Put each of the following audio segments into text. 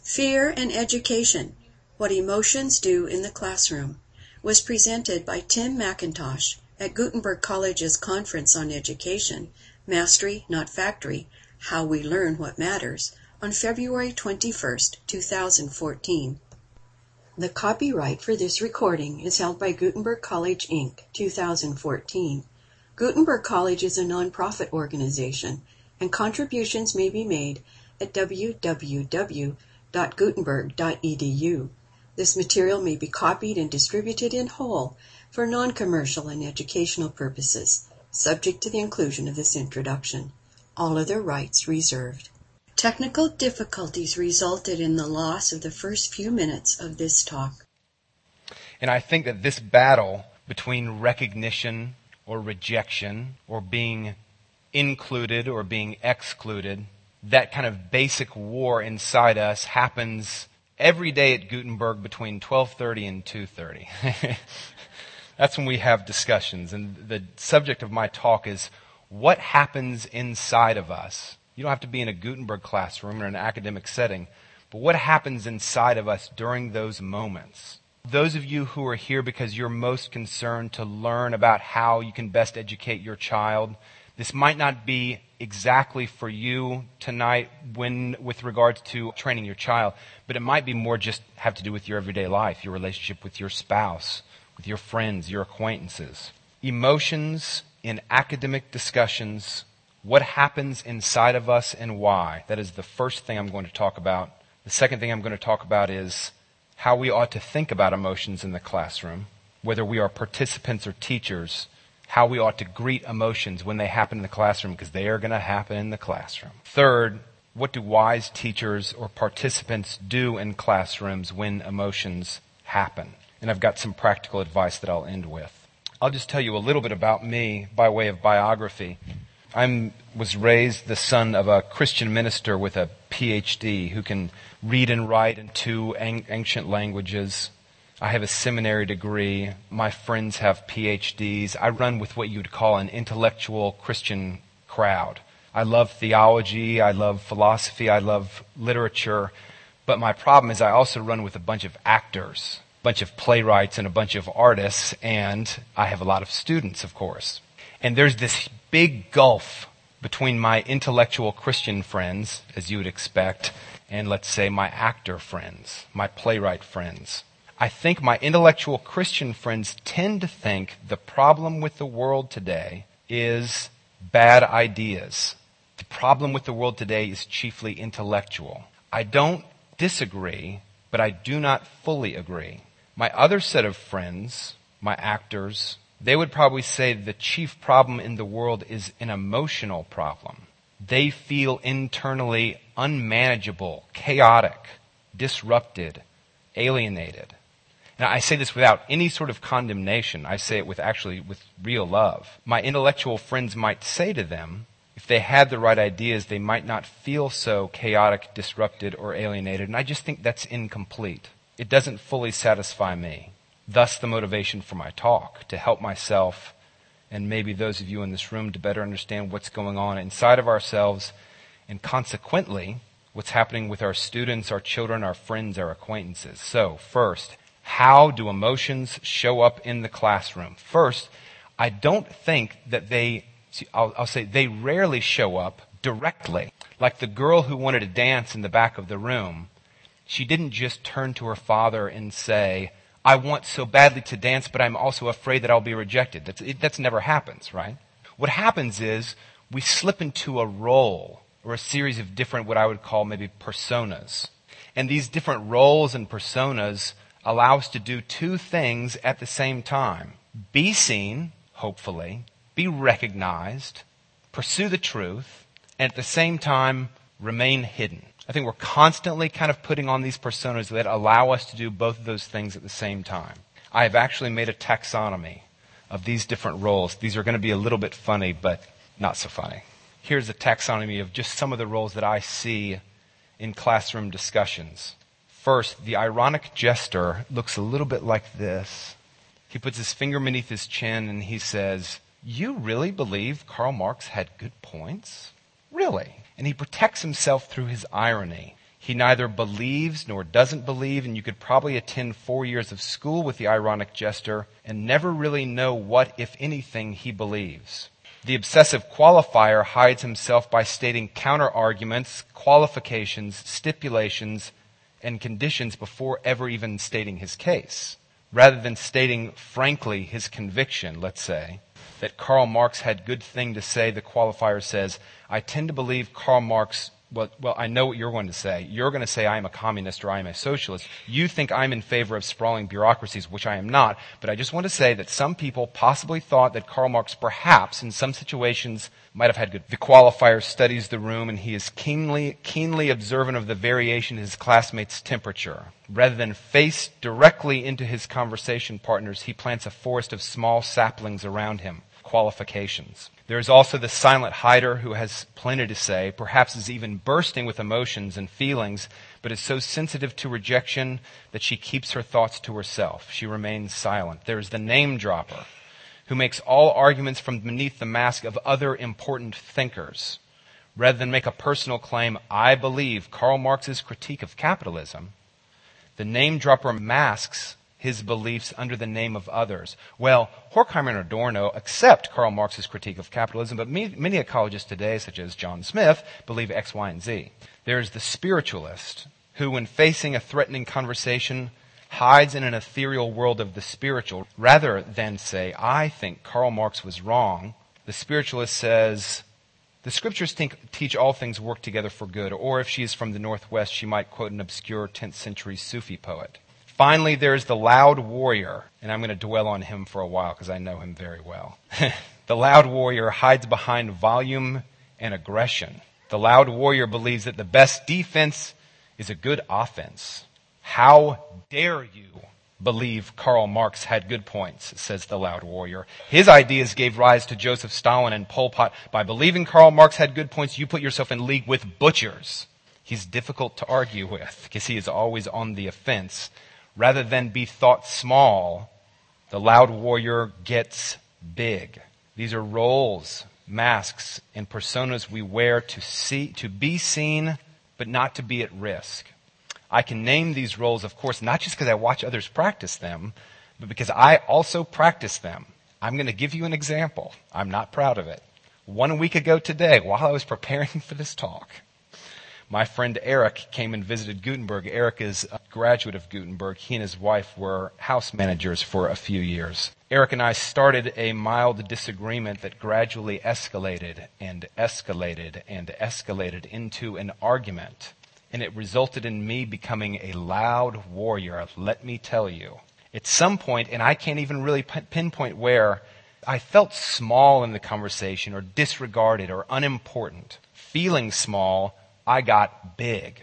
Fear and Education: What Emotions Do in the Classroom was presented by Tim McIntosh at Gutenberg College's Conference on Education, Mastery, Not Factory, How We Learn What Matters, on February 21, 2014. The copyright for this recording is held by Gutenberg College, Inc., 2014. Gutenberg College is a nonprofit organization, and contributions may be made at www.gutenberg.edu. This material may be copied and distributed in whole for non-commercial and educational purposes, subject to the inclusion of this introduction. All other rights reserved. Technical difficulties resulted in the loss of the first few minutes of this talk. And I think that this battle between recognition or rejection or being included or being excluded, that kind of basic war inside us happens every day at Gutenberg between 12:30 and 2:30. That's when we have discussions. And the subject of my talk is what happens inside of us. You don't have to be in a Gutenberg classroom or an academic setting, but what happens inside of us during those moments? Those of you who are here because you're most concerned to learn about how you can best educate your child, this might not be exactly for you tonight with regards to training your child, but it might be more just have to do with your everyday life, your relationship with your spouse, with your friends, your acquaintances. Emotions in academic discussions, what happens inside of us and why. That is the first thing I'm going to talk about. The second thing I'm going to talk about is how we ought to think about emotions in the classroom, whether we are participants or teachers, how we ought to greet emotions when they happen in the classroom, because they are going to happen in the classroom. Third, what do wise teachers or participants do in classrooms when emotions happen? And I've got some practical advice that I'll end with. I'll just tell you a little bit about me by way of biography. I was raised the son of a Christian minister with a PhD who can read and write in two ancient languages. I have a seminary degree. My friends have PhDs. I run with what you would call an intellectual Christian crowd. I love theology. I love philosophy. I love literature. But my problem is I also run with a bunch of actors, a bunch of playwrights, and a bunch of artists. And I have a lot of students, of course. And there's this big gulf between my intellectual Christian friends, as you would expect, and let's say my actor friends, my playwright friends. I think my intellectual Christian friends tend to think the problem with the world today is bad ideas. The problem with the world today is chiefly intellectual. I don't disagree, but I do not fully agree. My other set of friends, my actors, they would probably say the chief problem in the world is an emotional problem. They feel internally unmanageable, chaotic, disrupted, alienated. Now, I say this without any sort of condemnation. I say it with real love. My intellectual friends might say to them, if they had the right ideas, they might not feel so chaotic, disrupted, or alienated. And I just think that's incomplete. It doesn't fully satisfy me. Thus the motivation for my talk, to help myself and maybe those of you in this room to better understand what's going on inside of ourselves and consequently what's happening with our students, our children, our friends, our acquaintances. So first, how do emotions show up in the classroom? First, I don't think that I'll say they rarely show up directly. Like the girl who wanted to dance in the back of the room, she didn't just turn to her father and say, I want so badly to dance, but I'm also afraid that I'll be rejected. That's never happens, right? What happens is we slip into a role or a series of different, what I would call maybe personas. And these different roles and personas allow us to do two things at the same time. Be seen, hopefully, be recognized, pursue the truth, and at the same time, remain hidden. I think we're constantly kind of putting on these personas that allow us to do both of those things at the same time. I have actually made a taxonomy of these different roles. These are going to be a little bit funny, but not so funny. Here's a taxonomy of just some of the roles that I see in classroom discussions. First, the ironic jester looks a little bit like this. He puts his finger beneath his chin and he says, "You really believe Karl Marx had good points? Really?" And he protects himself through his irony. He neither believes nor doesn't believe, and you could probably attend 4 years of school with the ironic jester and never really know what, if anything, he believes. The obsessive qualifier hides himself by stating counter-arguments, qualifications, stipulations, and conditions before ever even stating his case. Rather than stating frankly his conviction, let's say, that Karl Marx had good thing to say, the qualifier says, I tend to believe Karl Marx. Well, I know what you're going to say. You're going to say I'm a communist or I'm a socialist. You think I'm in favor of sprawling bureaucracies, which I am not. But I just want to say that some people possibly thought that Karl Marx perhaps in some situations might have had good. The qualifier studies the room and he is keenly observant of the variation in his classmates' temperature. Rather than face directly into his conversation partners, he plants a forest of small saplings around him. Qualifications. There is also the silent hider who has plenty to say, perhaps is even bursting with emotions and feelings, but is so sensitive to rejection that she keeps her thoughts to herself. She remains silent. There is the name dropper who makes all arguments from beneath the mask of other important thinkers. Rather than make a personal claim, I believe Karl Marx's critique of capitalism, the name dropper masks his beliefs under the name of others. Well, Horkheimer and Adorno accept Karl Marx's critique of capitalism, but many ecologists today, such as John Smith, believe X, Y, and Z. There is the spiritualist, who, when facing a threatening conversation, hides in an ethereal world of the spiritual. Rather than say, I think Karl Marx was wrong, the spiritualist says, the scriptures teach all things work together for good, or if she is from the Northwest, she might quote an obscure 10th century Sufi poet. Finally, there's the loud warrior, and I'm going to dwell on him for a while because I know him very well. The loud warrior hides behind volume and aggression. The loud warrior believes that the best defense is a good offense. How dare you believe Karl Marx had good points, says the loud warrior. His ideas gave rise to Joseph Stalin and Pol Pot. By believing Karl Marx had good points, you put yourself in league with butchers. He's difficult to argue with because he is always on the offense. Rather than be thought small, the loud warrior gets big. These are roles, masks, and personas we wear to be seen, but not to be at risk. I can name these roles, of course, not just because I watch others practice them, but because I also practice them. I'm going to give you an example. I'm not proud of it. 1 week ago today, while I was preparing for this talk, my friend Eric came and visited Gutenberg. Eric is a graduate of Gutenberg. He and his wife were house managers for a few years. Eric and I started a mild disagreement that gradually escalated and escalated and escalated into an argument. And it resulted in me becoming a loud warrior, let me tell you. At some point, and I can't even really pinpoint where, I felt small in the conversation or disregarded or unimportant. Feeling small, I got big.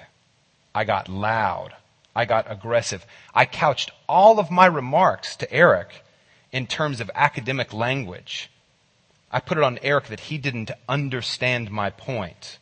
I got loud. I got aggressive. I couched all of my remarks to Eric in terms of academic language. I put it on Eric that he didn't understand my point.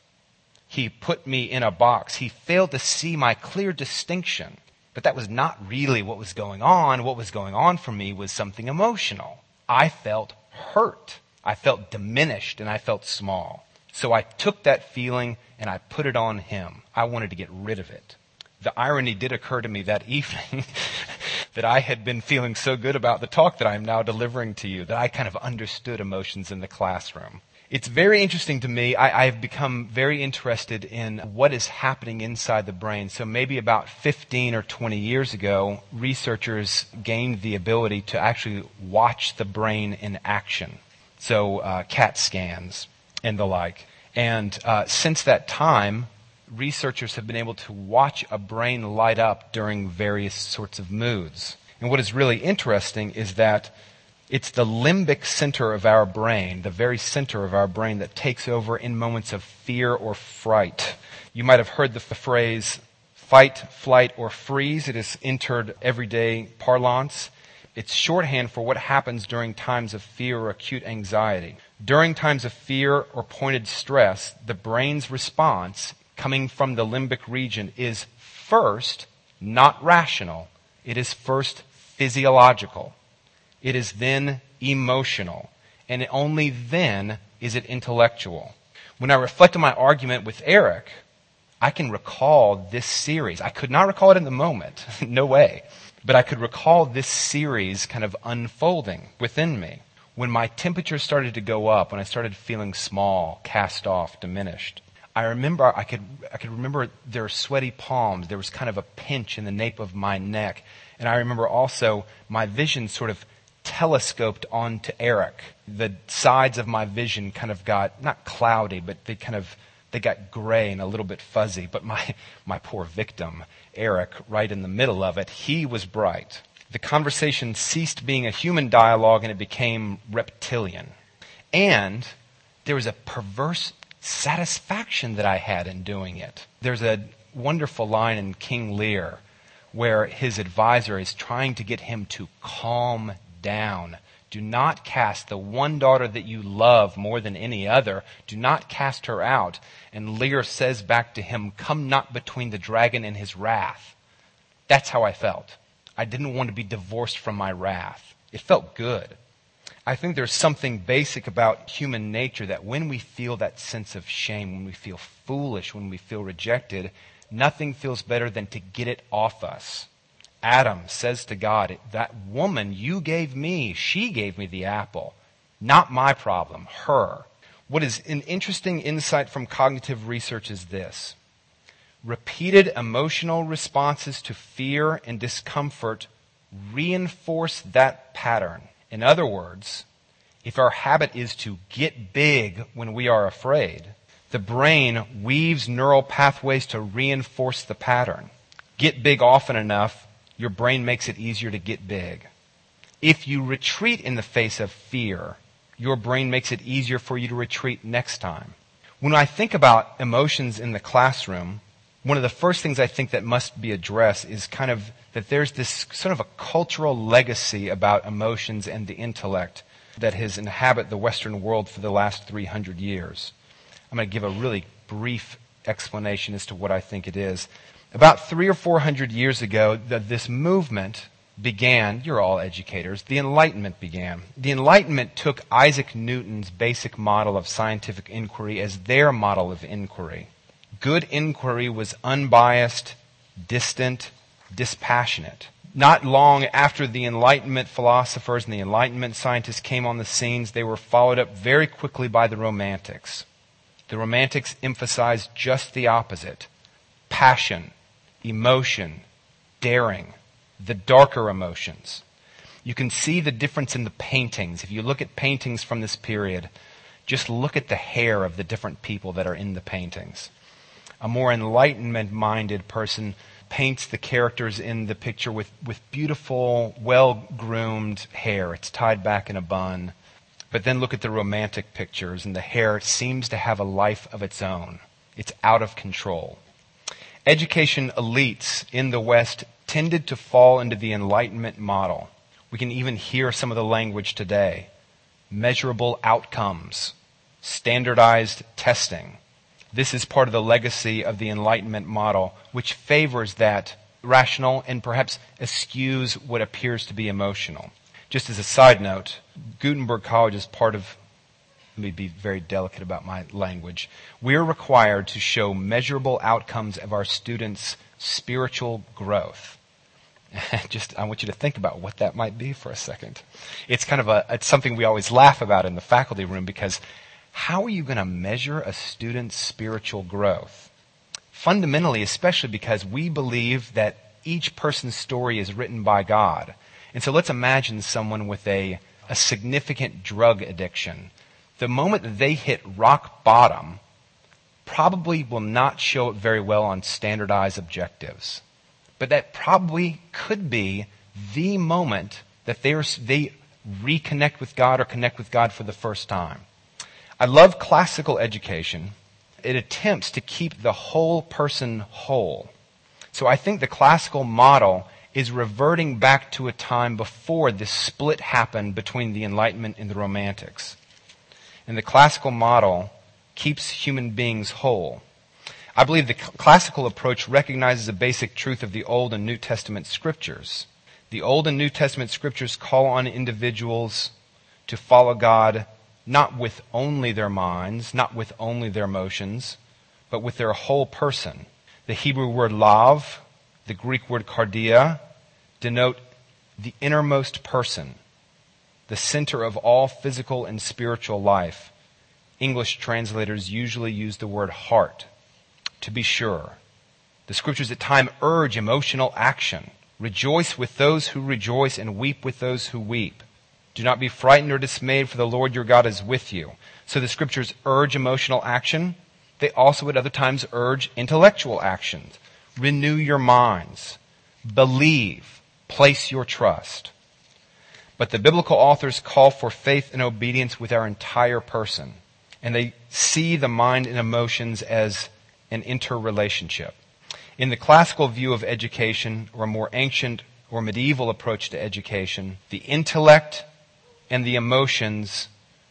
He put me in a box. He failed to see my clear distinction. But that was not really what was going on. What was going on for me was something emotional. I felt hurt. I felt diminished and I felt small. So I took that feeling and I put it on him. I wanted to get rid of it. The irony did occur to me that evening that I had been feeling so good about the talk that I am now delivering to you, that I kind of understood emotions in the classroom. It's very interesting to me. I have become very interested in what is happening inside the brain. So maybe about 15 or 20 years ago, researchers gained the ability to actually watch the brain in action. So CAT scans and the like. And since that time, researchers have been able to watch a brain light up during various sorts of moods. And what is really interesting is that it's the limbic center of our brain, the very center of our brain, that takes over in moments of fear or fright. You might have heard the phrase fight, flight, or freeze. It is entered everyday parlance. It's shorthand for what happens during times of fear or acute anxiety. During times of fear or pointed stress, the brain's response coming from the limbic region is first not rational. It is first physiological. It is then emotional. And only then is it intellectual. When I reflect on my argument with Eric, I can recall this series. I could not recall it in the moment. No way. But I could recall this series kind of unfolding within me. When my temperature started to go up, when I started feeling small, cast off, diminished, I could remember their sweaty palms. There was kind of a pinch in the nape of my neck. And I remember also my vision sort of telescoped onto Eric. The sides of my vision kind of got, not cloudy, but they got gray and a little bit fuzzy. But my poor victim, Eric, right in the middle of it, he was bright. The conversation ceased being a human dialogue and it became reptilian. And there was a perverse satisfaction that I had in doing it. There's a wonderful line in King Lear where his advisor is trying to get him to calm down. Do not cast the one daughter that you love more than any other. Do not cast her out. And Lear says back to him, come not between the dragon and his wrath. That's how I felt. I didn't want to be divorced from my wrath. It felt good. I think there's something basic about human nature that when we feel that sense of shame, when we feel foolish, when we feel rejected, nothing feels better than to get it off us. Adam says to God, that woman you gave me, she gave me the apple. Not my problem, her. What is an interesting insight from cognitive research is this. Repeated emotional responses to fear and discomfort reinforce that pattern. In other words, if our habit is to get big when we are afraid, the brain weaves neural pathways to reinforce the pattern. Get big often enough, your brain makes it easier to get big. If you retreat in the face of fear, your brain makes it easier for you to retreat next time. When I think about emotions in the classroom, one of the first things I think that must be addressed is kind of that there's this sort of a cultural legacy about emotions and the intellect that has inhabited the Western world for the last 300 years. I'm going to give a really brief explanation as to what I think it is. About 300 or 400 years ago, this movement began. You're all educators. The Enlightenment began. The Enlightenment took Isaac Newton's basic model of scientific inquiry as their model of inquiry. Good inquiry was unbiased, distant, dispassionate. Not long after the Enlightenment philosophers and the Enlightenment scientists came on the scenes, they were followed up very quickly by the Romantics. The Romantics emphasized just the opposite. Passion, emotion, daring, the darker emotions. You can see the difference in the paintings. If you look at paintings from this period, just look at the hair of the different people that are in the paintings. A more Enlightenment-minded person paints the characters in the picture with beautiful, well-groomed hair. It's tied back in a bun. But then look at the Romantic pictures, and the hair seems to have a life of its own. It's out of control. Education elites in the West tended to fall into the Enlightenment model. We can even hear some of the language today. Measurable outcomes, standardized testing. This is part of the legacy of the Enlightenment model, which favors that rational and perhaps eschews what appears to be emotional. Just as a side note, Gutenberg College is part of, let me be very delicate about my language, we're required to show measurable outcomes of our students' spiritual growth. I want you to think about what that might be for a second. It's it's something we always laugh about in the faculty room because how are you going to measure a student's spiritual growth? Fundamentally, especially because we believe that each person's story is written by God. And so let's imagine someone with a significant drug addiction. The moment that they hit rock bottom probably will not show it very well on standardized objectives. But that probably could be the moment that they reconnect with God or connect with God for the first time. I love classical education. It attempts to keep the whole person whole. So I think the classical model is reverting back to a time before this split happened between the Enlightenment and the Romantics. And the classical model keeps human beings whole. I believe the classical approach recognizes a basic truth of the Old and New Testament scriptures. The Old and New Testament scriptures call on individuals to follow God not with only their minds, not with only their emotions, but with their whole person. The Hebrew word lav, the Greek word kardia, denote the innermost person, the center of all physical and spiritual life. English translators usually use the word heart. To be sure, the scriptures at times urge emotional action. Rejoice with those who rejoice and weep with those who weep. Do not be frightened or dismayed, for the Lord your God is with you. So the scriptures urge emotional action. They also at other times urge intellectual actions. Renew your minds. Believe. Place your trust. But the biblical authors call for faith and obedience with our entire person. And they see the mind and emotions as an interrelationship. In the classical view of education, or a more ancient or medieval approach to education, the intellect and the emotions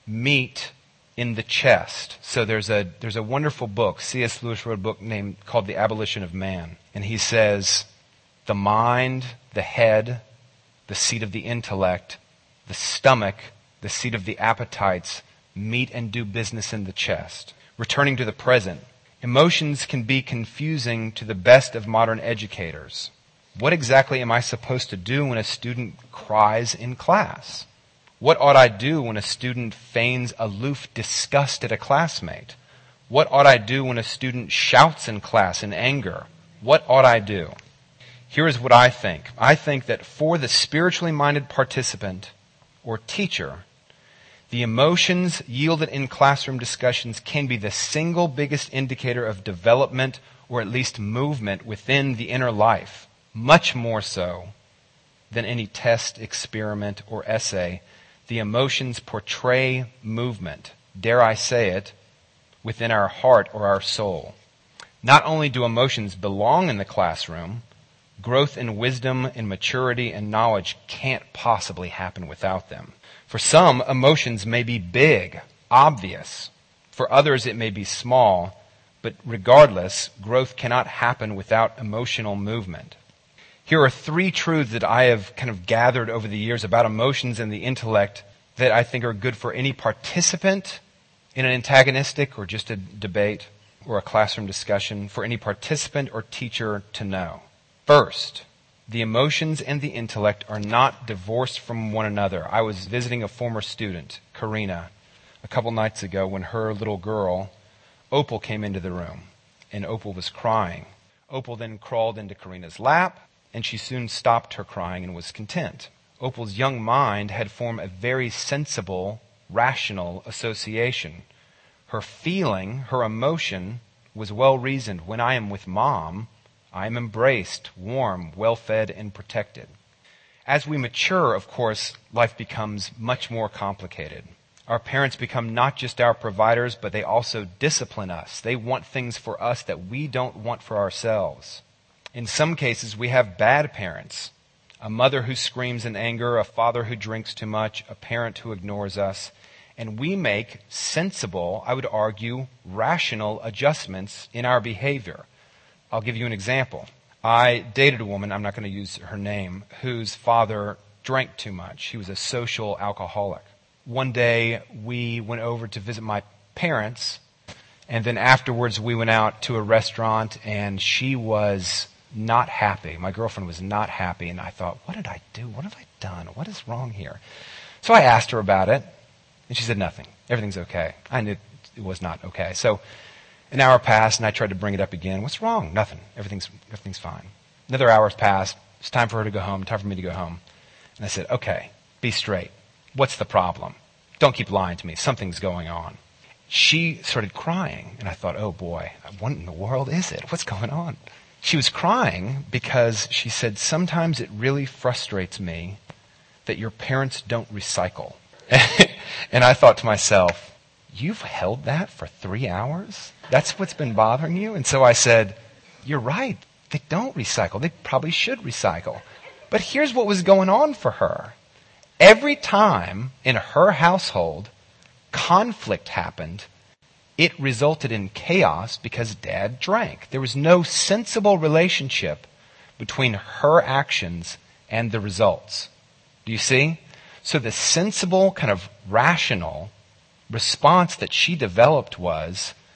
meet in the chest. So there's a wonderful book, C.S. Lewis wrote a book called The Abolition of Man. And he says, the mind, the head, the seat of the intellect, the stomach, the seat of the appetites, meet and do business in the chest. Returning to the present, emotions can be confusing to the best of modern educators. What exactly am I supposed to do when a student cries in class? What ought I do when a student feigns aloof disgust at a classmate? What ought I do when a student shouts in class in anger? What ought I do? Here is what I think. I think that for the spiritually minded participant or teacher, the emotions yielded in classroom discussions can be the single biggest indicator of development or at least movement within the inner life, much more so than any test, experiment, or essay. The emotions portray movement, dare I say it, within our heart or our soul. Not only do emotions belong in the classroom, growth in wisdom and maturity and knowledge can't possibly happen without them. For some, emotions may be big, obvious. For others, it may be small. But regardless, growth cannot happen without emotional movement. Here are 3 truths that I have kind of gathered over the years about emotions and the intellect that I think are good for any participant in an antagonistic or just a debate or a classroom discussion, for any participant or teacher to know. First, the emotions and the intellect are not divorced from one another. I was visiting a former student, Karina, a couple nights ago when her little girl, Opal, came into the room, and Opal was crying. Opal then crawled into Karina's lap, and she soon stopped her crying and was content. Opal's young mind had formed a very sensible, rational association. Her feeling, her emotion, was well reasoned. When I am with Mom, I am embraced, warm, well-fed, and protected. As we mature, of course, life becomes much more complicated. Our parents become not just our providers, but they also discipline us. They want things for us that we don't want for ourselves. In some cases, we have bad parents. A mother who screams in anger, a father who drinks too much, a parent who ignores us. And we make sensible, I would argue, rational adjustments in our behavior. I'll give you an example. I dated a woman, I'm not going to use her name, whose father drank too much. He was a social alcoholic. One day, we went over to visit my parents, and then afterwards we went out to a restaurant, and she was not happy. My girlfriend was not happy, and I thought, what did I do? What have I done? What is wrong here? So I asked her about it, and she said nothing. Everything's okay. I knew it was not okay. So an hour passed, and I tried to bring it up again. What's wrong? Nothing. Everything's fine. Another hour passed. It's time for her to go home, time for me to go home. And I said, okay, be straight. What's the problem? Don't keep lying to me. Something's going on. She started crying, and I thought, oh boy, what in the world is it? What's going on? She was crying because she said, sometimes it really frustrates me that your parents don't recycle. And I thought to myself, you've held that for 3 hours? That's what's been bothering you? And so I said, you're right. They don't recycle. They probably should recycle. But here's what was going on for her. Every time in her household conflict happened, it resulted in chaos because Dad drank. There was no sensible relationship between her actions and the results. Do you see? So the sensible, kind of rational response that she developed was,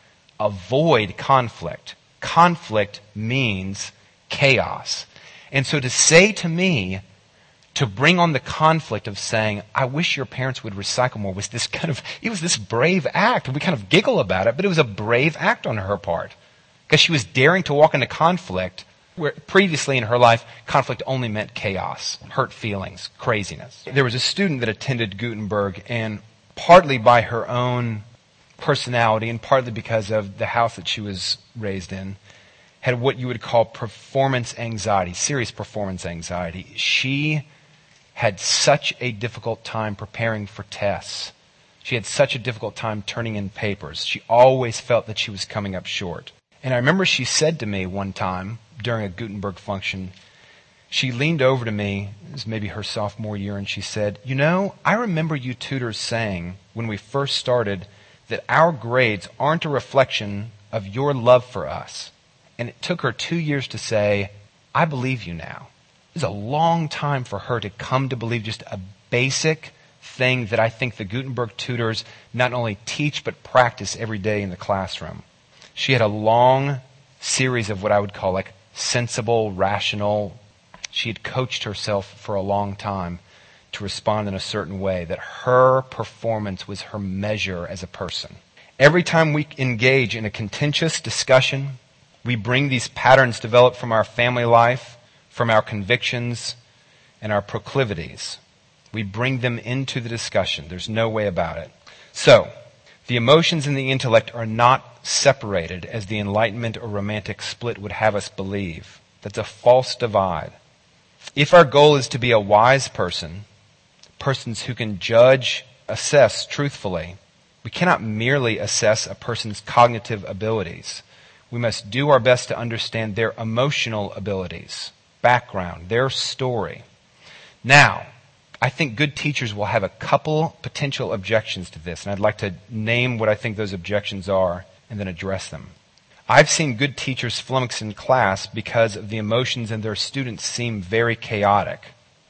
avoid conflict. Conflict means chaos. And so to say to me, to bring on the conflict of saying, I wish your parents would recycle more, was this brave act. We kind of giggle about it, but it was a brave act on her part. Because she was daring to walk into conflict, where previously in her life, conflict only meant chaos, hurt feelings, craziness. There was a student that attended Gutenberg, and partly by her own personality and partly because of the house that she was raised in, had what you would call performance anxiety, serious performance anxiety. She had such a difficult time preparing for tests. She had such a difficult time turning in papers. She always felt that she was coming up short. And I remember she said to me one time during a Gutenberg function, she leaned over to me, it was maybe her sophomore year, and she said, I remember you tutors saying when we first started that our grades aren't a reflection of your love for us. And it took her 2 years to say, I believe you now. It was a long time for her to come to believe just a basic thing that I think the Gutenberg tutors not only teach but practice every day in the classroom. She had a long series of what I would call like sensible, rational. She had coached herself for a long time to respond in a certain way, that her performance was her measure as a person. Every time we engage in a contentious discussion, we bring these patterns developed from our family life, from our convictions, and our proclivities. We bring them into the discussion. There's no way about it. So, the emotions and the intellect are not separated as the Enlightenment or Romantic split would have us believe. That's a false divide. If our goal is to be a wise person, persons who can judge, assess truthfully, we cannot merely assess a person's cognitive abilities. We must do our best to understand their emotional abilities, background, their story. Now, I think good teachers will have a couple potential objections to this, and I'd like to name what I think those objections are and then address them. I've seen good teachers flummox in class because of the emotions in their students seem very chaotic,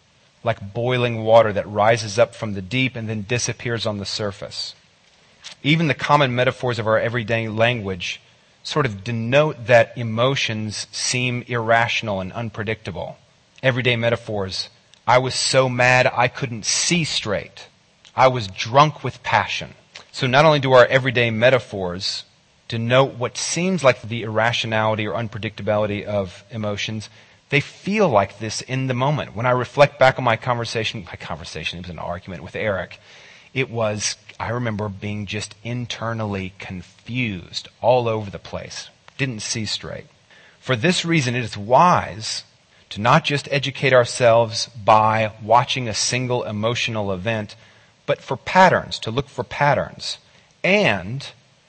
like boiling water that rises up from the deep and then disappears on the surface. Even the common metaphors of our everyday language sort of denote that emotions seem irrational and unpredictable. Everyday metaphors: I was so mad I couldn't see straight. I was drunk with passion. So not only do our everyday metaphors denote what seems like the irrationality or unpredictability of emotions, they feel like this in the moment. When I reflect back on my conversation, it was an argument with Eric. I remember being just internally confused all over the place. Didn't see straight. For this reason, it is wise to not just educate ourselves by watching a single emotional event, but for patterns, to look for patterns, and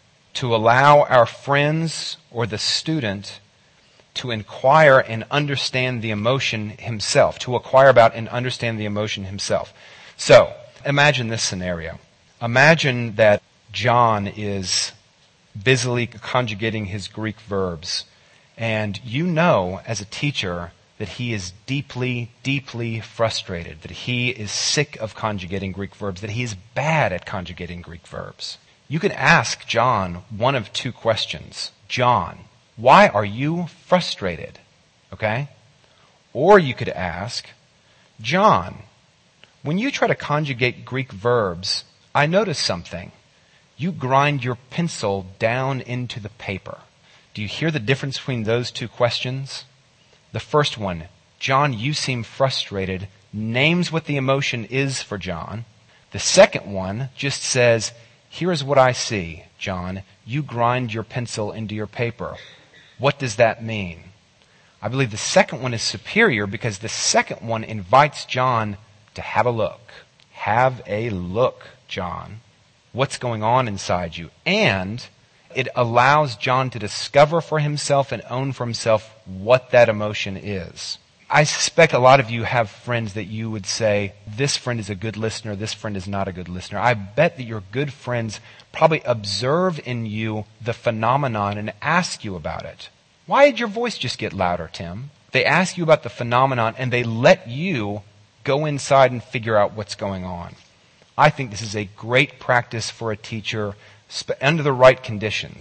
to allow our friends or the student to inquire and understand the emotion himself, to acquire about and understand the emotion himself. So, imagine this scenario. Imagine that John is busily conjugating his Greek verbs, and you know as a teacher that he is deeply, deeply frustrated, that he is sick of conjugating Greek verbs, that he is bad at conjugating Greek verbs. You could ask John one of two questions. John, why are you frustrated? Okay? Or you could ask, John, when you try to conjugate Greek verbs, I notice something. You grind your pencil down into the paper. Do you hear the difference between those two questions? The first one, John, you seem frustrated, names what the emotion is for John. The second one just says, here is what I see, John. You grind your pencil into your paper. What does that mean? I believe the second one is superior because the second one invites John to have a look. Have a look, John. What's going on inside you? And it allows John to discover for himself and own for himself what that emotion is. I suspect a lot of you have friends that you would say, this friend is a good listener, this friend is not a good listener. I bet that your good friends probably observe in you the phenomenon and ask you about it. Why did your voice just get louder, Tim? They ask you about the phenomenon and they let you go inside and figure out what's going on. I think this is a great practice for a teacher under the right conditions.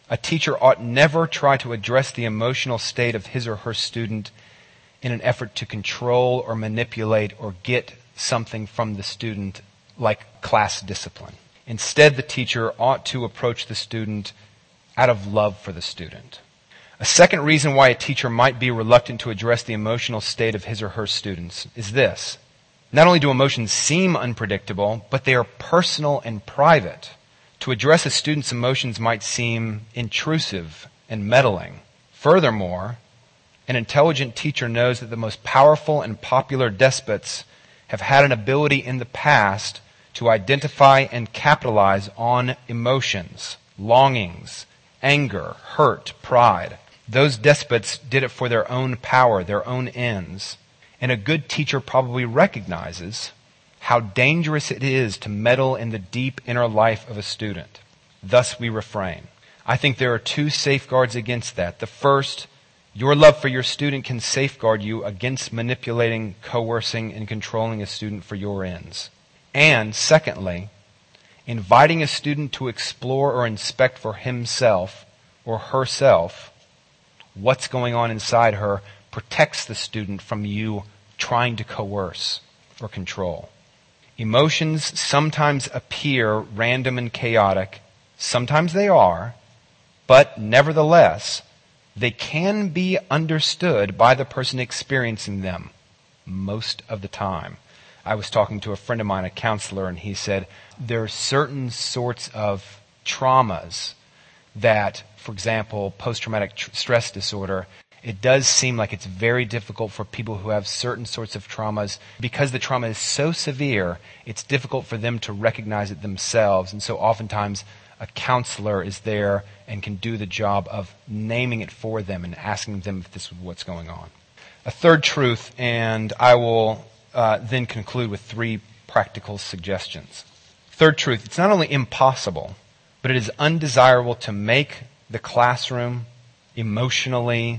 A teacher ought never try to address the emotional state of his or her student in an effort to control or manipulate or get something from the student like class discipline. Instead, the teacher ought to approach the student out of love for the student. A second reason why a teacher might be reluctant to address the emotional state of his or her students is this. Not only do emotions seem unpredictable, but they are personal and private. To address a student's emotions might seem intrusive and meddling. Furthermore, an intelligent teacher knows that the most powerful and popular despots have had an ability in the past to identify and capitalize on emotions, longings, anger, hurt, pride. Those despots did it for their own power, their own ends. And a good teacher probably recognizes how dangerous it is to meddle in the deep inner life of a student. Thus we refrain. I think there are two safeguards against that. The first, your love for your student can safeguard you against manipulating, coercing, and controlling a student for your ends. And secondly, inviting a student to explore or inspect for himself or herself what's going on inside her protects the student from you trying to coerce or control. Emotions sometimes appear random and chaotic. Sometimes they are, but nevertheless, they can be understood by the person experiencing them most of the time. I was talking to a friend of mine, a counselor, and he said there are certain sorts of traumas that, for example, post-traumatic stress disorder, it does seem like it's very difficult for people who have certain sorts of traumas. Because the trauma is so severe, it's difficult for them to recognize it themselves. And so oftentimes a counselor is there and can do the job of naming it for them and asking them if this is what's going on. A third truth, and I will then conclude with 3 practical suggestions. Third truth, it's not only impossible, but it is undesirable to make the classroom emotionally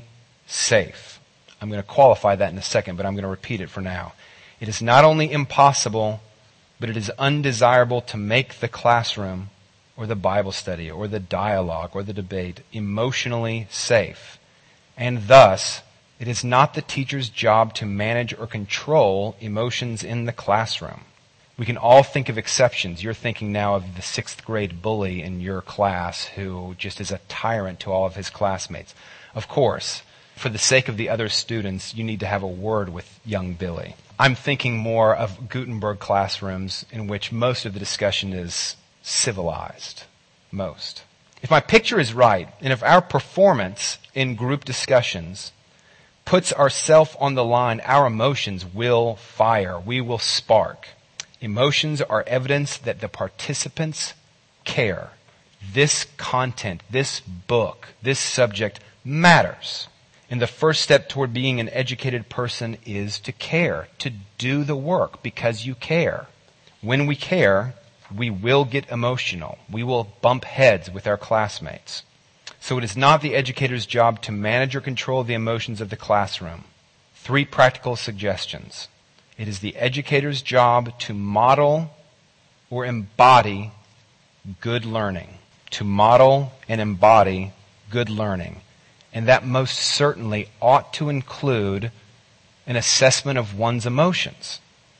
safe. I'm going to qualify that in a second, but I'm going to repeat it for now. It is not only impossible, but it is undesirable to make the classroom or the Bible study or the dialogue or the debate emotionally safe. And thus, it is not the teacher's job to manage or control emotions in the classroom. We can all think of exceptions. You're thinking now of the 6th grade bully in your class who just is a tyrant to all of his classmates. Of course, for the sake of the other students, you need to have a word with young Billy. I'm thinking more of Gutenberg classrooms in which most of the discussion is civilized. Most. If my picture is right, and if our performance in group discussions puts ourselves on the line, our emotions will fire. We will spark. Emotions are evidence that the participants care. This content, this book, this subject matters. And the first step toward being an educated person is to care, to do the work because you care. When we care, we will get emotional. We will bump heads with our classmates. So it is not the educator's job to manage or control the emotions of the classroom. 3 practical suggestions. It is the educator's job to model or embody good learning. To model and embody good learning. And that most certainly ought to include an assessment of one's emotions.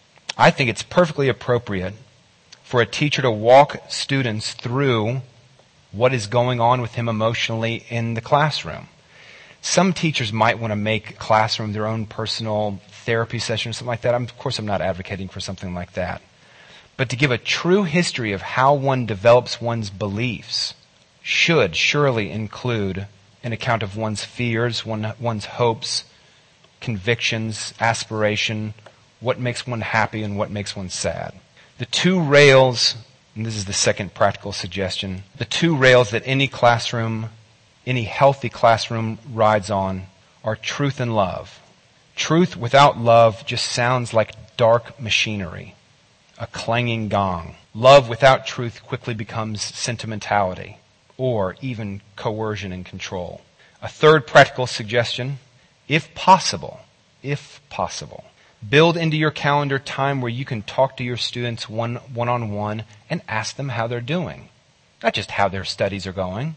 I think it's perfectly appropriate for a teacher to walk students through what is going on with him emotionally in the classroom. Some teachers might want to make classroom their own personal therapy session or something like that. Of course, I'm not advocating for something like that. But to give a true history of how one develops one's beliefs should surely include an account of one's fears, one's hopes, convictions, aspiration, what makes one happy and what makes one sad. The 2 rails, and this is the second practical suggestion, the 2 rails that any classroom, any healthy classroom rides on are truth and love. Truth without love just sounds like dark machinery, a clanging gong. Love without truth quickly becomes sentimentality, or even coercion and control. A third practical suggestion, if possible, build into your calendar time where you can talk to your students one-on-one and ask them how they're doing. Not just how their studies are going,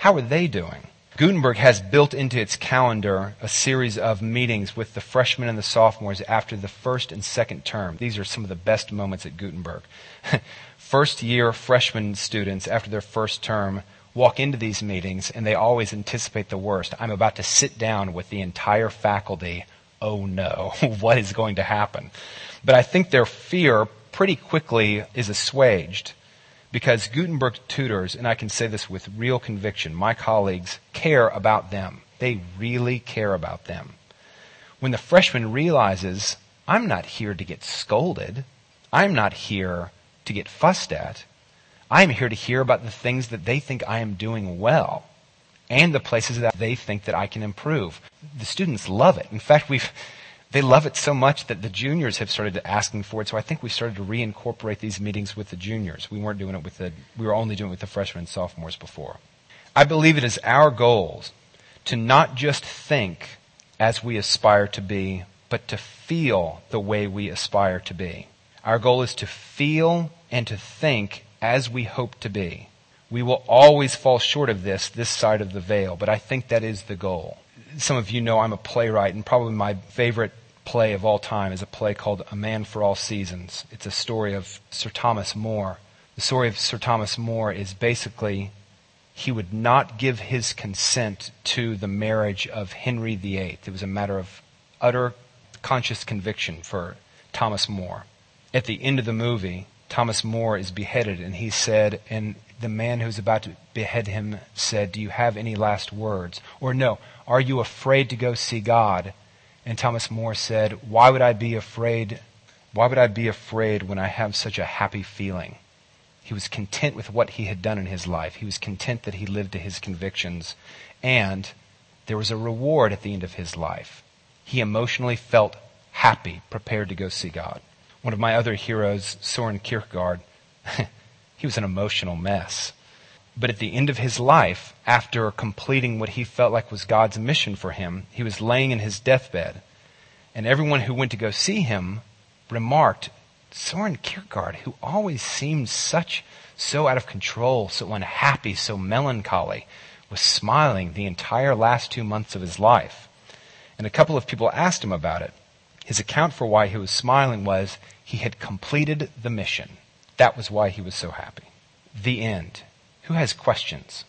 How are they doing? Gutenberg has built into its calendar a series of meetings with the freshmen and the sophomores after the first and second term. These are some of the best moments at Gutenberg. First-year freshman students, after their first term, walk into these meetings, and they always anticipate the worst. I'm about to sit down with the entire faculty. Oh no, what is going to happen? But I think their fear pretty quickly is assuaged, because Gutenberg tutors, and I can say this with real conviction, my colleagues care about them. They really care about them. When the freshman realizes, I'm not here to get scolded, I'm not here to get fussed at, I'm here to hear about the things that they think I am doing well, and the places that they think that I can improve. The students love it. In fact, they love it so much that the juniors have started asking for it. So I think we started to reincorporate these meetings with the juniors. We were only doing it with the freshmen and sophomores before. I believe it is our goal to not just think as we aspire to be, but to feel the way we aspire to be. Our goal is to feel and to think as we hope to be. We will always fall short of this side of the veil, but I think that is the goal. Some of you know I'm a playwright, and probably my favorite play of all time is a play called A Man for All Seasons. It's a story of Sir Thomas More. The story of Sir Thomas More is basically he would not give his consent to the marriage of Henry VIII. It was a matter of utter conscious conviction for Thomas More. At the end of the movie, Thomas More is beheaded, and he said, and the man who's about to behead him said, "Do you have any last words?" Or no, "Are you afraid to go see God?" And Thomas More said, Why would I be afraid when I have such a happy feeling? He was content with what he had done in his life. He was content that he lived to his convictions. And there was a reward at the end of his life. He emotionally felt happy, prepared to go see God. One of my other heroes, Soren Kierkegaard, he was an emotional mess. But at the end of his life, after completing what he felt like was God's mission for him, he was laying in his deathbed. And everyone who went to go see him remarked, Soren Kierkegaard, who always seemed so out of control, so unhappy, so melancholy, was smiling the entire last 2 months of his life. And a couple of people asked him about it. His account for why he was smiling was he had completed the mission. That was why he was so happy. The end. Who has questions?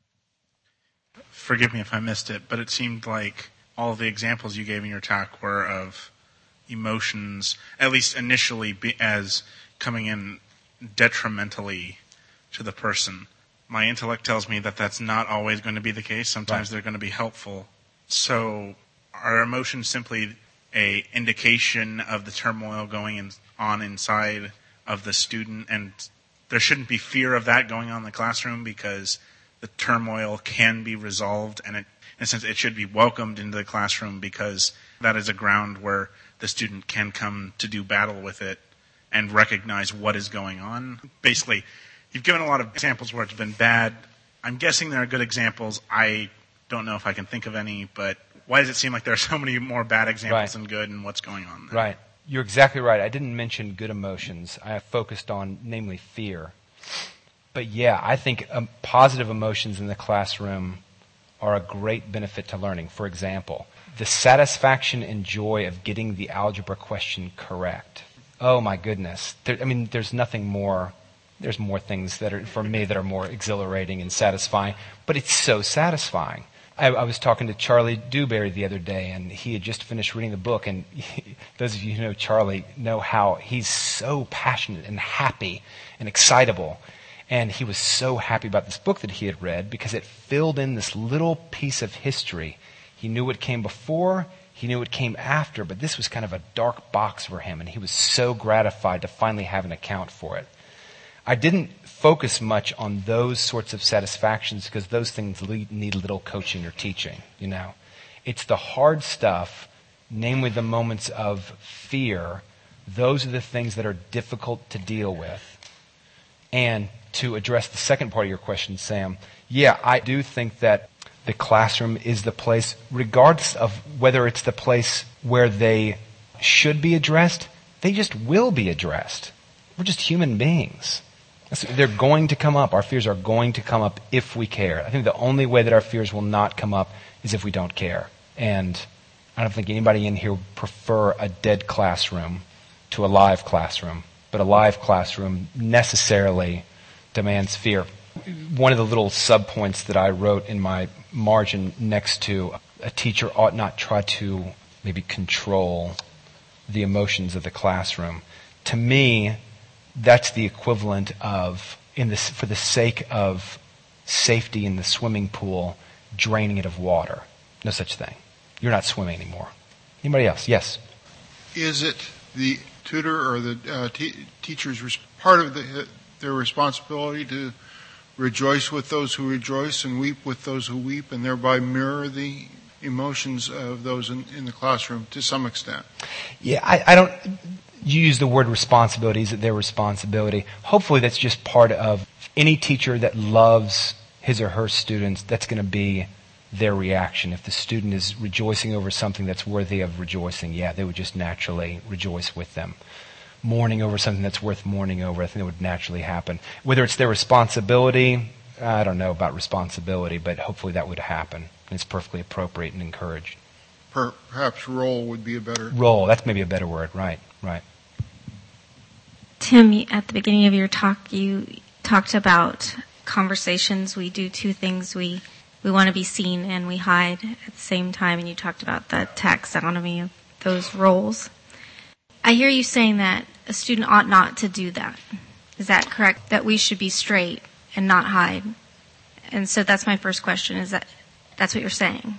Forgive me if I missed it, but it seemed like all of the examples you gave in your talk were of emotions, at least initially, as coming in detrimentally to the person. My intellect tells me that that's not always going to be the case. Sometimes they're going to be helpful. So are emotions simply an indication of the turmoil going on inside of the student, and there shouldn't be fear of that going on in the classroom because the turmoil can be resolved, and in a sense it should be welcomed into the classroom because that is a ground where the student can come to do battle with it and recognize what is going on. Basically, you've given a lot of examples where it's been bad. I'm guessing there are good examples. I don't know if I can think of any, but why does it seem like there are so many more bad examples than good, and what's going on there? Right. You're exactly right. I didn't mention good emotions. I focused on, namely, fear. But yeah, I think positive emotions in the classroom are a great benefit to learning. For example, the satisfaction and joy of getting the algebra question correct. Oh my goodness. There's nothing more. There's more things that are, for me, that are more exhilarating and satisfying. But it's so satisfying. I was talking to Charlie Dewberry the other day, and he had just finished reading the book. And those of you who know Charlie know how he's so passionate and happy and excitable. And he was so happy about this book that he had read because it filled in this little piece of history. He knew what came before, he knew what came after, but this was kind of a dark box for him, and he was so gratified to finally have an account for it. I didn't focus much on those sorts of satisfactions because those things need little coaching or teaching, you know. It's the hard stuff, namely the moments of fear. Those are the things that are difficult to deal with. And to address the second part of your question, Sam, yeah, I do think that the classroom is the place, regardless of whether it's the place where they should be addressed, they just will be addressed. We're just human beings. They're going to come up. Our fears are going to come up if we care. I think the only way that our fears will not come up is if we don't care. And I don't think anybody in here would prefer a dead classroom to a live classroom. But a live classroom necessarily demands fear. One of the little subpoints that I wrote in my margin next to a teacher ought not try to maybe control the emotions of the classroom. To me, that's the equivalent of, for the sake of safety in the swimming pool, draining it of water. No such thing. You're not swimming anymore. Anybody else? Yes. Is it the tutor or the teacher's part of their responsibility to rejoice with those who rejoice and weep with those who weep, and thereby mirror the emotions of those in the classroom to some extent? Yeah, I don't. You use the word responsibility. Is it their responsibility? Hopefully that's just part of any teacher that loves his or her students. That's going to be their reaction. If the student is rejoicing over something that's worthy of rejoicing, yeah, they would just naturally rejoice with them. Mourning over something that's worth mourning over, I think that would naturally happen. Whether it's their responsibility, I don't know about responsibility, but hopefully that would happen. And it's perfectly appropriate and encouraged. Perhaps role would be a better... Role, that's maybe a better word, right. Tim, at the beginning of your talk, you talked about conversations. We do two things. We want to be seen and we hide at the same time, and you talked about the taxonomy of those roles. I hear you saying that a student ought not to do that. Is that correct? That we should be straight and not hide? And so that's my first question, is that's what you're saying?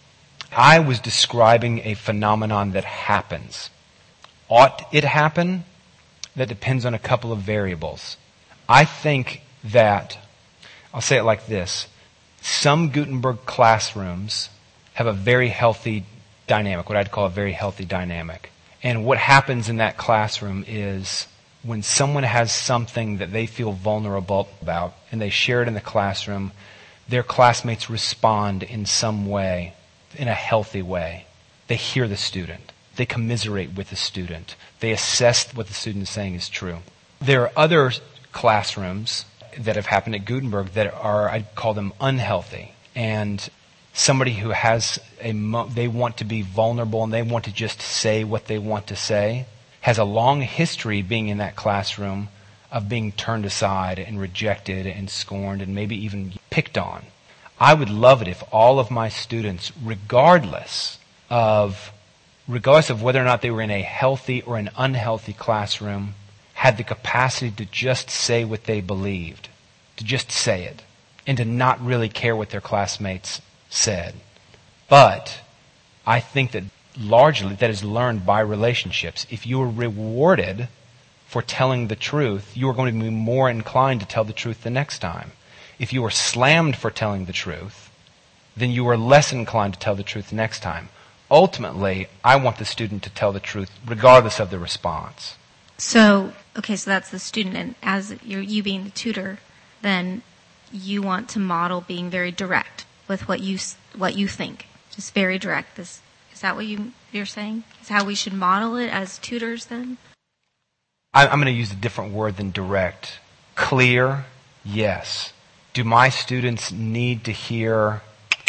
I was describing a phenomenon that happens. Ought it happen? That depends on a couple of variables. I think that, I'll say it like this, some Gutenberg classrooms have a very healthy dynamic, what I'd call a very healthy dynamic. And what happens in that classroom is when someone has something that they feel vulnerable about and they share it in the classroom, their classmates respond in some way, in a healthy way. They hear the student. They commiserate with the student. They assess what the student is saying is true. There are other classrooms that have happened at Gutenberg that are, I'd call them unhealthy. And somebody who has they want to be vulnerable and they want to just say what they want to say, has a long history being in that classroom of being turned aside and rejected and scorned and maybe even picked on. I would love it if all of my students, regardless of whether or not they were in a healthy or an unhealthy classroom, had the capacity to just say what they believed, to just say it, and to not really care what their classmates said. But I think that largely that is learned by relationships. If you are rewarded for telling the truth, you are going to be more inclined to tell the truth the next time. If you are slammed for telling the truth, then you are less inclined to tell the truth the next time. Ultimately, I want the student to tell the truth regardless of the response. So that's the student, and as you being the tutor, then you want to model being very direct with what you think, just very direct. Is that what you're saying? Is how we should model it as tutors then? I'm going to use a different word than direct. Clear, yes. Do my students need to hear?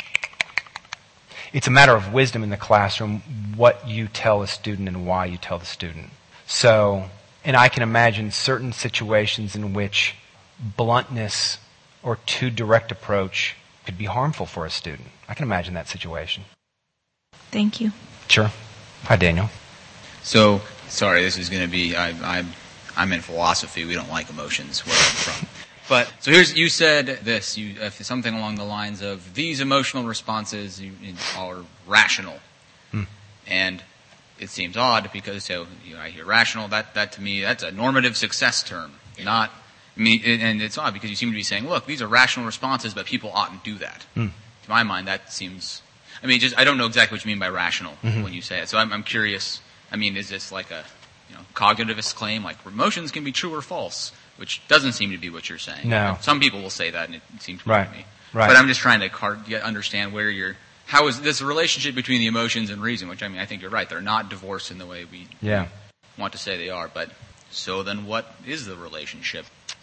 It's a matter of wisdom in the classroom what you tell a student and why you tell the student. So, and I can imagine certain situations in which bluntness or too direct approach could be harmful for a student. I can imagine that situation. Thank you. Sure. Hi, Daniel. So, sorry, this is going to be, I'm in philosophy. We don't like emotions where I'm from. But, so you said this, something along the lines of, these emotional responses are rational. And it seems odd because, I hear rational, that to me, that's a normative success term. And it's odd because you seem to be saying, look, these are rational responses, but people oughtn't do that. To my mind, that seems, I don't know exactly what you mean by rational when you say it. So I'm curious, is this like a, cognitivist claim, like emotions can be true or false? Which doesn't seem to be what you're saying. No. Some people will say that, and it seems to right. me. Right. But I'm just trying to understand how is this relationship between the emotions and reason, which I think you're right. They're not divorced in the way we want to say they are. But so then what is the relationship?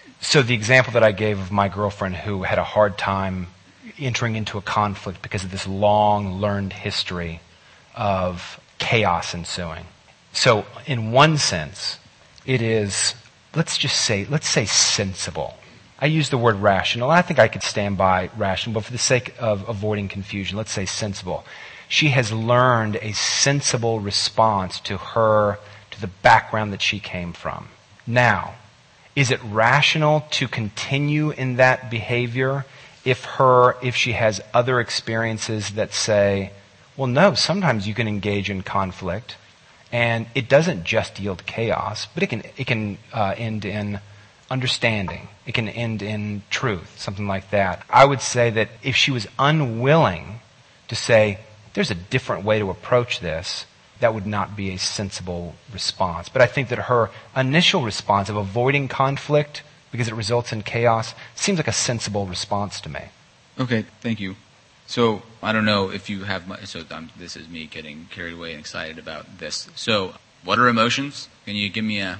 So the example that I gave of my girlfriend who had a hard time entering into a conflict because of this long learned history of chaos ensuing. So in one sense, it is, let's say sensible. I use the word rational. I think I could stand by rational, but for the sake of avoiding confusion, let's say sensible. She has learned a sensible response to the background that she came from. Now, is it rational to continue in that behavior if she has other experiences that say, well, no, sometimes you can engage in conflict and it doesn't just yield chaos, but it can end in understanding. It can end in truth, something like that. I would say that if she was unwilling to say, there's a different way to approach this, that would not be a sensible response. But I think that her initial response of avoiding conflict because it results in chaos seems like a sensible response to me. Okay, thank you. So I don't know if you have this is me getting carried away and excited about this. So what are emotions? Can you give me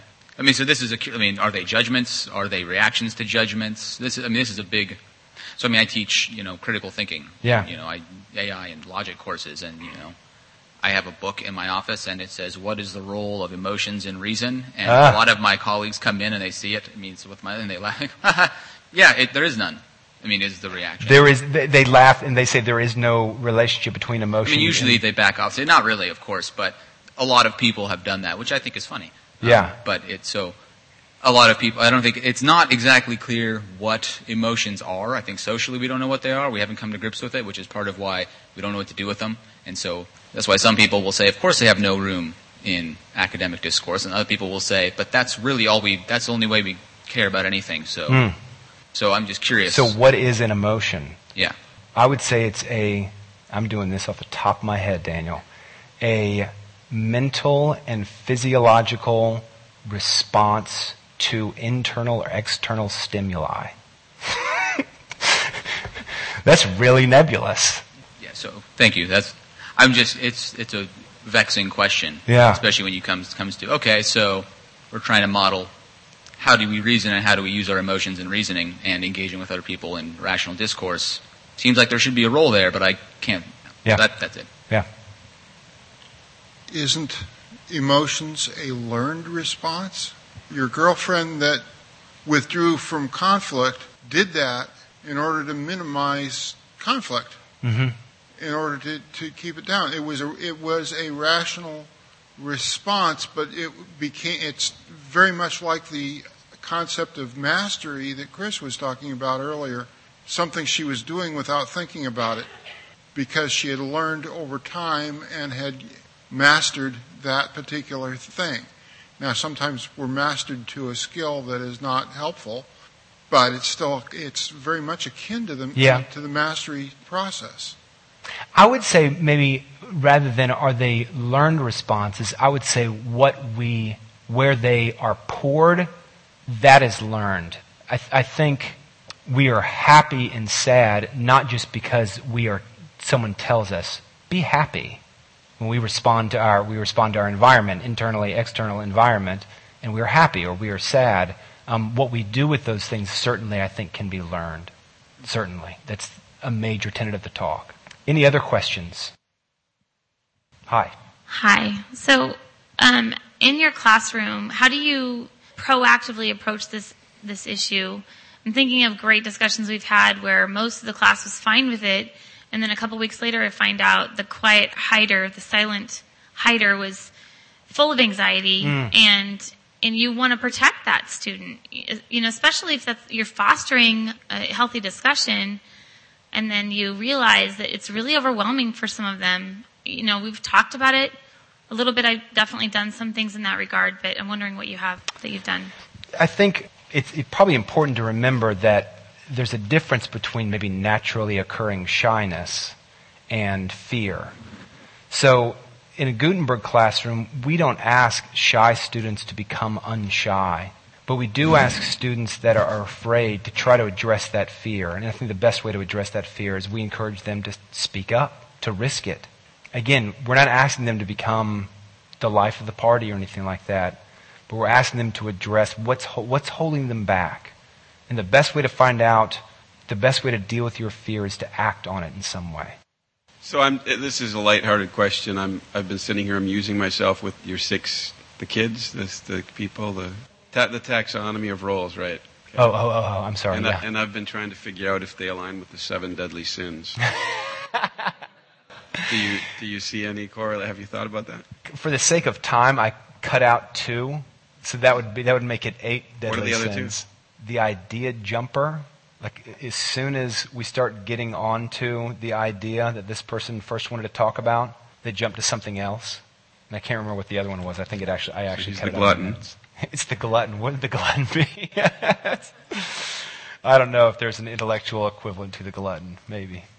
are they judgments? Are they reactions to judgments? This is a big. So I teach, critical thinking. Yeah. AI and logic courses, and I have a book in my office, and it says, "What is the role of emotions in reason?" And a lot of my colleagues come in and they see it. And they laugh. Yeah, there is none. Is the reaction. There is. They laugh and they say there is no relationship between emotion. Usually they back off, say not really, of course, but a lot of people have done that, which I think is funny. Yeah. But a lot of people, I don't think, it's not exactly clear what emotions are. I think socially we don't know what they are. We haven't come to grips with it, which is part of why we don't know what to do with them. And so that's why some people will say, of course they have no room in academic discourse. And other people will say, but that's the only way we care about anything. So I'm just curious. So what is an emotion? Yeah. I would say I'm doing this off the top of my head, Daniel, a mental and physiological response to internal or external stimuli. That's really nebulous. Yeah, so thank you. It's a vexing question. Yeah. Especially when you comes to, okay, so we're trying to model how do we reason and how do we use our emotions in reasoning and engaging with other people in rational discourse. Seems like there should be a role there, but I can't. Yeah. That's it. Yeah. Isn't emotions a learned response? Your girlfriend that withdrew from conflict did that in order to minimize conflict, in order to keep it down. It was a rational response, but it's very much like the concept of mastery that Chris was talking about earlier, something she was doing without thinking about it because she had learned over time and had mastered that particular thing. Now, sometimes we're mastered to a skill that is not helpful, but it's very much akin to the mastery process. I would say maybe rather than are they learned responses, I would say where they are poured, that is learned. I think we are happy and sad not just because someone tells us, be happy. When we respond to our environment, internally, external environment, and we are happy or we are sad. What we do with those things certainly, I think, can be learned. Certainly. That's a major tenet of the talk. Any other questions? Hi. Hi. So, in your classroom, how do you proactively approach this issue? I'm thinking of great discussions we've had where most of the class was fine with it, and then a couple weeks later I find out the quiet hider, the silent hider was full of anxiety, and you want to protect that student, especially if you're fostering a healthy discussion, and then you realize that it's really overwhelming for some of them. We've talked about it a little bit. I've definitely done some things in that regard, but I'm wondering what you've done. I think it's probably important to remember that there's a difference between maybe naturally occurring shyness and fear. So in a Gutenberg classroom, we don't ask shy students to become unshy, but we do ask students that are afraid to try to address that fear. And I think the best way to address that fear is we encourage them to speak up, to risk it. Again, we're not asking them to become the life of the party or anything like that, but we're asking them to address what's holding them back. And the best way to find out, the best way to deal with your fear is to act on it in some way. So this is a lighthearted question. I've been sitting here amusing myself with the kids, the people, the taxonomy of roles, right? Okay. Oh, I'm sorry. And I've been trying to figure out if they align with the 7 deadly sins. Do you see any correlation? Have you thought about that? For the sake of time, I cut out 2, so that would make it 8 deadly What are the other sins. 2? The idea jumper. Like, as soon as we start getting onto the idea that this person first wanted to talk about, they jump to something else. And I can't remember what the other one was. I think I actually cut it out. The glutton. It's the glutton. What did the glutton be? I don't know if there's an intellectual equivalent to the glutton. Maybe.